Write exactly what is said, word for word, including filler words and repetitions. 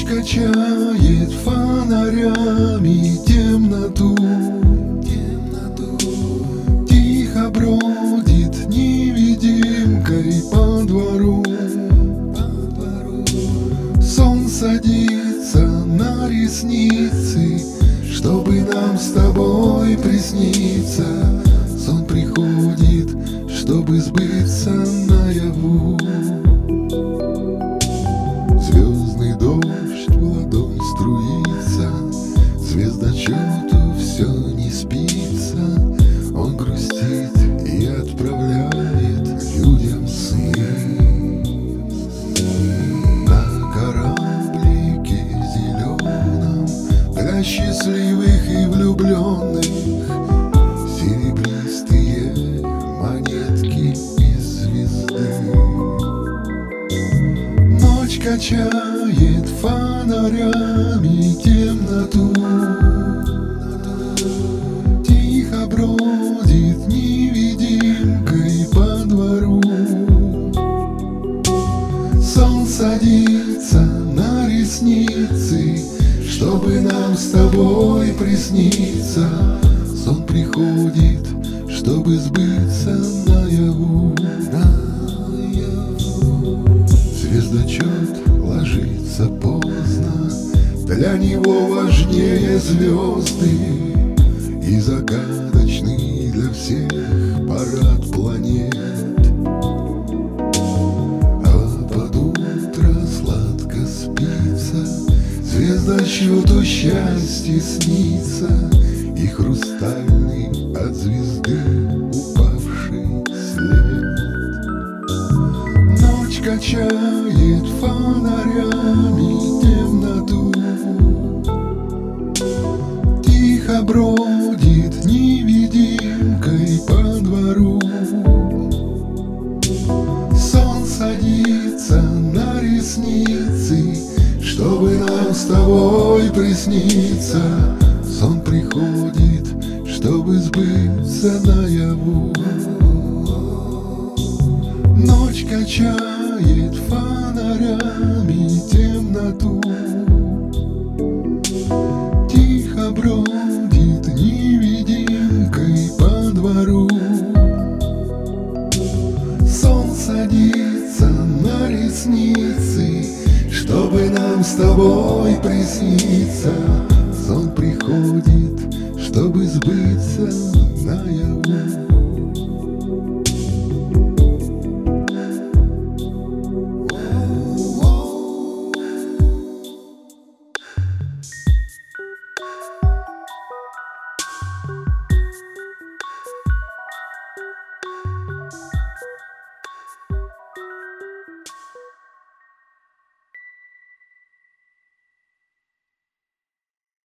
качает фонарями темноту, темноту. Тихо бродит невидимкой по двору, по двору. Сон садится на ресницы, чтобы нам с тобой присниться. Сон приходит, чтобы сбыться наяву. Звездный дождь в ладонь струится, звездочету все не спится. Он грустит и отправляет людям сны. На кораблике зеленом для счастливых и влюбленных серебристые монетки из звезды. Ночь качает фонарями темноту, тихо бродит невидимкой по двору. Сон садится на ресницы, чтобы нам с тобой присниться. Сон приходит, чтобы сбыться наяву. Звездочет ложится поздно, для него важнее звезды и загадочный для всех парад планет. А под утро сладко спится, звездочету счастье снится и хрустальный от звезды упавший след. Ночь качает фонарями темноту, тихо бродит невидимкой по двору. Сон садится на ресницы, чтобы нам с тобой присниться. Сон приходит, чтобы сбыться наяву. Ночь качает фонарями темноту, тихо бродит невидимкой по двору. Сон садится на ресницы, чтобы нам с тобой присниться. Сон приходит, чтобы сбыться наяву.